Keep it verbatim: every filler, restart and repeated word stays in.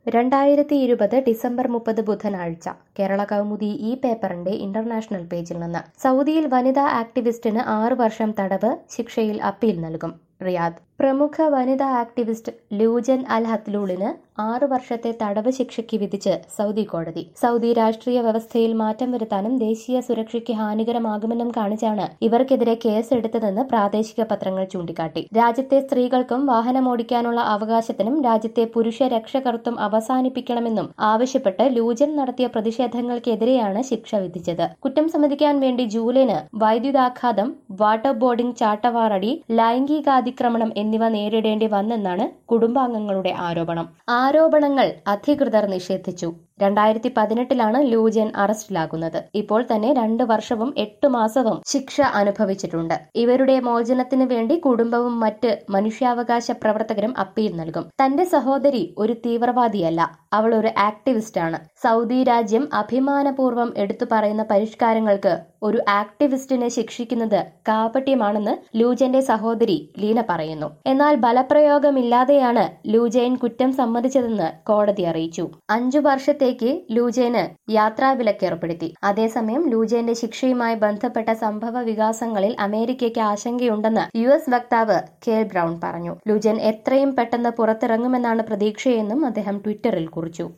രണ്ടായിരത്തി ഇരുപത് ഡിസംബർ മുപ്പത് ബുധനാഴ്ച കേരള കൗമുദി ഈ പേപ്പറിന്റെ ഇന്റർനാഷണൽ പേജിൽ നിന്ന് സൗദിയിൽ വനിതാ ആക്ടിവിസ്റ്റിന് ആറു വർഷം തടവ് ശിക്ഷയിൽ അപ്പീൽ നൽകും. റിയാദ് പ്രമുഖ വനിതാ ആക്ടിവിസ്റ്റ് ലൂജൻ അൽ ഹത്ലൂളിന് ആറു വർഷത്തെ തടവ് ശിക്ഷയ്ക്ക് വിധിച്ച് സൗദി കോടതി. സൗദി രാഷ്ട്രീയ വ്യവസ്ഥയിൽ മാറ്റം വരുത്താനും ദേശീയ സുരക്ഷയ്ക്ക് ഹാനികരമാകുമെന്നും കാണിച്ചാണ് ഇവർക്കെതിരെ കേസെടുത്തതെന്ന് പ്രാദേശിക പത്രങ്ങൾ ചൂണ്ടിക്കാട്ടി. രാജ്യത്തെ സ്ത്രീകൾക്കും വാഹനമോടിക്കാനുള്ള അവകാശത്തിനും രാജ്യത്തെ പുരുഷ രക്ഷകർത്തം അവസാനിപ്പിക്കണമെന്നും ആവശ്യപ്പെട്ട് ലൂജൻ നടത്തിയ പ്രതിഷേധങ്ങൾക്കെതിരെയാണ് ശിക്ഷ വിധിച്ചത്. കുറ്റം സമ്മതിക്കാൻ വേണ്ടി ജൂലിന് വൈദ്യുതാഘാതം, വാട്ടർ ബോർഡിംഗ്, ചാട്ടവാറടി, ലൈംഗികാതിക്രമണം എന്നിവ നേരിടേണ്ടി വന്നെന്നാണ് കുടുംബാംഗങ്ങളുടെ ആരോപണം. ആരോപണങ്ങൾ അധികൃതർ നിഷേധിച്ചു. രണ്ടായിരത്തി പതിനെട്ടിലാണ് ലൂജൻ അറസ്റ്റിലാകുന്നത്. ഇപ്പോൾ തന്നെ രണ്ട് വർഷവും എട്ട് മാസവും ശിക്ഷ അനുഭവിച്ചിട്ടുണ്ട്. ഇവരുടെ മോചനത്തിന് വേണ്ടി കുടുംബവും മറ്റ് മനുഷ്യാവകാശ പ്രവർത്തകരും അപ്പീൽ നൽകും. തന്റെ സഹോദരി ഒരു തീവ്രവാദിയല്ല, അവൾ ഒരു ആക്ടിവിസ്റ്റാണ്. സൗദി രാജ്യം അഭിമാനപൂർവ്വം എടുത്തു പറയുന്ന പരിഷ്കാരങ്ങൾക്ക് ഒരു ആക്ടിവിസ്റ്റിനെ ശിക്ഷിക്കുന്നത് കാപട്യമാണെന്ന് ലൂജന്റെ സഹോദരി ലീന പറയുന്നു. എന്നാൽ ബലപ്രയോഗമില്ലാതെയാണ് ലൂജൈൻ കുറ്റം സമ്മതിച്ചതെന്ന് കോടതി അറിയിച്ചു. അഞ്ചു വർഷത്തേക്ക് ലൂജൈന് യാത്രാവിലക്ക് ഏർപ്പെടുത്തി. അതേസമയം ലൂജൈന്റെ ശിക്ഷയുമായി ബന്ധപ്പെട്ട സംഭവ വികാസങ്ങളിൽ അമേരിക്കയ്ക്ക് ആശങ്കയുണ്ടെന്ന് യു എസ് വക്താവ് കേൽ ബ്രൌൺ പറഞ്ഞു. ലൂജൻ എത്രയും പെട്ടെന്ന് പുറത്തിറങ്ങുമെന്നാണ് പ്രതീക്ഷയെന്നും അദ്ദേഹം ട്വിറ്ററിൽ കുറിച്ചു.